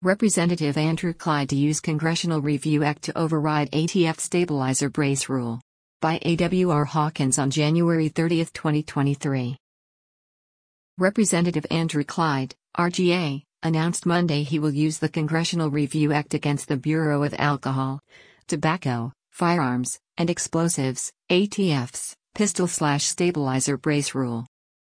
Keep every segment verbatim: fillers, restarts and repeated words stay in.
Representative Andrew Clyde to use Congressional Review Act to override A T F stabilizer brace rule. By A W R Hawkins on January thirtieth, twenty twenty-three. Representative Andrew Clyde, R G A, announced Monday he will use the Congressional Review Act against the Bureau of Alcohol, Tobacco, Firearms, and Explosives, A T F's, pistol-slash-stabilizer brace rule.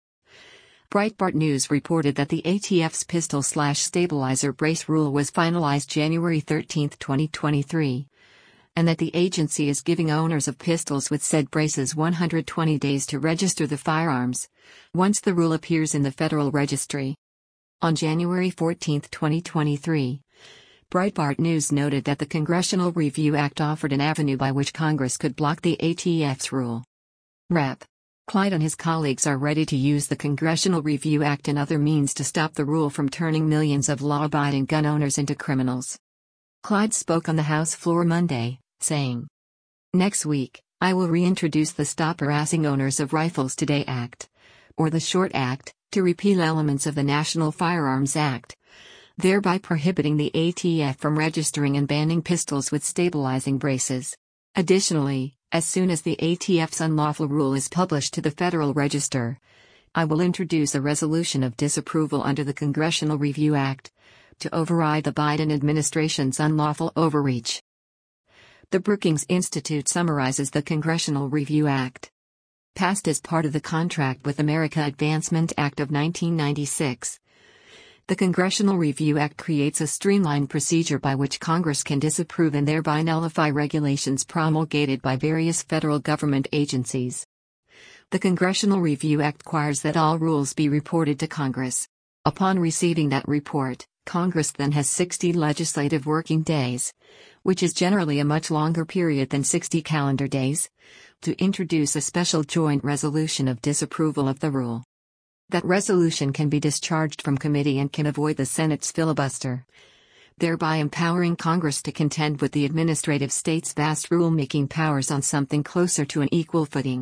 Breitbart News reported that the A T F's pistol-slash-stabilizer brace rule was finalized January thirteenth, twenty twenty-three, and that the agency is giving owners of pistols with said braces one hundred twenty days to register the firearms, once the rule appears in the Federal Registry. On January fourteenth, twenty twenty-three, Breitbart News noted that the Congressional Review Act offered an avenue by which Congress could block the A T F's rule. Rep. Clyde and his colleagues are ready to use the Congressional Review Act and other means to stop the rule from turning millions of law-abiding gun owners into criminals. Clyde spoke on the House floor Monday, saying, "Next week, I will reintroduce the Stop Harassing Owners of Rifles Today Act, or the SHORT Act, to repeal elements of the National Firearms Act, thereby prohibiting the A T F from registering and banning pistols with stabilizing braces. Additionally, as soon as the A T F's unlawful rule is published to the Federal Register, I will introduce a resolution of disapproval under the Congressional Review Act to override the Biden administration's unlawful overreach." The Brookings Institute summarizes the Congressional Review Act. Passed as part of the Contract with America Advancement Act of nineteen ninety-six. The Congressional Review Act creates a streamlined procedure by which Congress can disapprove and thereby nullify regulations promulgated by various federal government agencies. The Congressional Review Act requires that all rules be reported to Congress. Upon receiving that report, Congress then has sixty legislative working days, which is generally a much longer period than sixty calendar days, to introduce a special joint resolution of disapproval of the rule. That resolution can be discharged from committee and can avoid the Senate's filibuster, thereby empowering Congress to contend with the administrative state's vast rulemaking powers on something closer to an equal footing.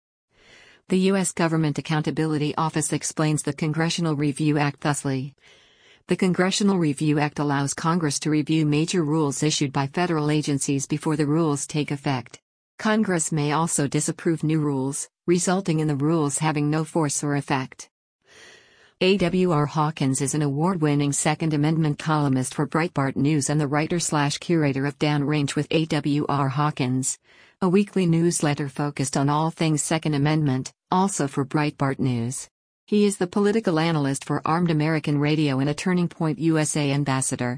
The U S Government Accountability Office explains the Congressional Review Act thusly. The Congressional Review Act allows Congress to review major rules issued by federal agencies before the rules take effect. Congress may also disapprove new rules, resulting in the rules having no force or effect. A W R Hawkins is an award-winning Second Amendment columnist for Breitbart News and the writer-slash-curator of Downrange with A W R Hawkins, a weekly newsletter focused on all things Second Amendment, also for Breitbart News. He is the political analyst for Armed American Radio and a Turning Point U S A ambassador.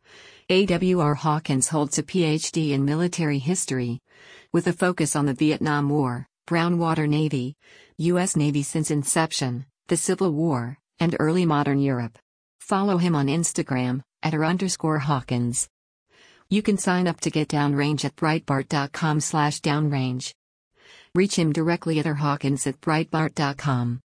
A W R Hawkins holds a P H D in military history, with a focus on the Vietnam War, Brown Water Navy, U S Navy since inception, the Civil War, and early modern Europe. Follow him on Instagram, at r underscore Hawkins. You can sign up to get Downrange at breitbart.com slash downrange. Reach him directly at rhawkins at breitbart dot com.